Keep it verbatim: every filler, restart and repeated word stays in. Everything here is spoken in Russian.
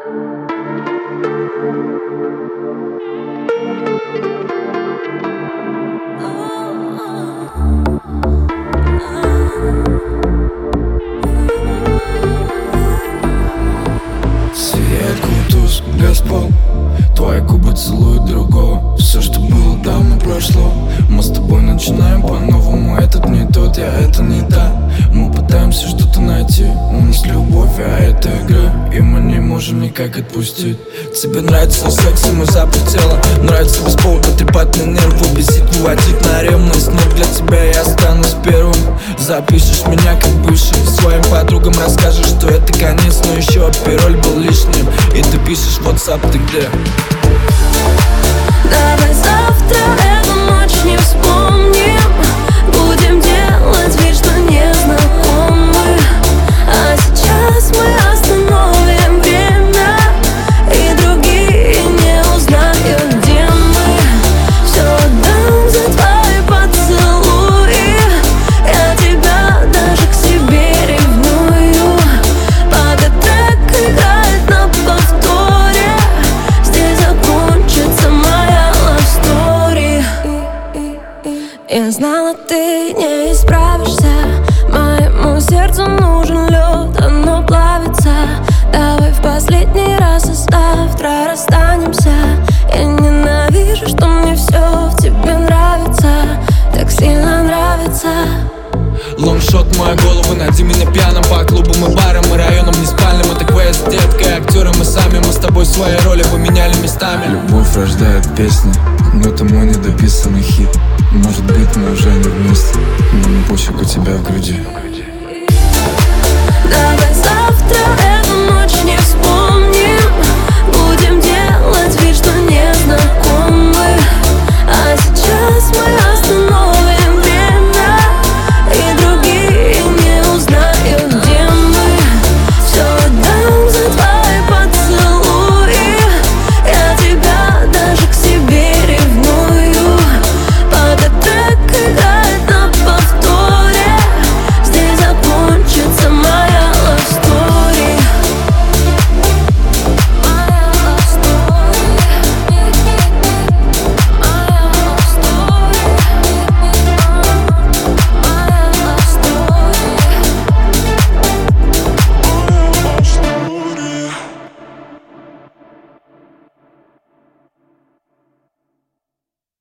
Сияет кутуз, Газпол, твои губы целуют другого. Все, что было давно прошло. Мы с тобой начинаем по-новому. Этот не тот, я это не та. Мы пытаемся что-то найти. У нас любовь, а это игра, и мы не можем никак отпустить. Тебе нравится секс, ему за пределом. Нравится без повода трепать на нервы, бесить, выводить на ревность. Но для тебя я останусь первым. Запишешь меня как бывший, своим подругам расскажешь, что это конец, но еще пароль был лишним. И ты пишешь в WhatsApp, ты где? Давай завтра эту ночь не вспомним. Будем делать вид, что не знакомы. А сейчас мы остановим время, и другие не узнают, где мы. Все отдам за твои поцелуи. Я тебя даже к себе ревную. Пока трек играет на повторе, здесь закончится моя love story. Я знала, ты не исправишься. Моему сердцу нужен лед, оно плавится. Давай в последний раз, и завтра расстанемся. Я ненавижу, что мне все в тебе нравится, так сильно нравится. Лонгшот в мою голову, найди меня пьяным по клубам и барам и районам не спальным. Это квест, детка, актеры мы сами. Мы с тобой свои роли поменяли местами. Любовь рождает песни, но это мой недописанный хит. Может быть, мы уже не вместе, но не пофиг, у тебя в груди.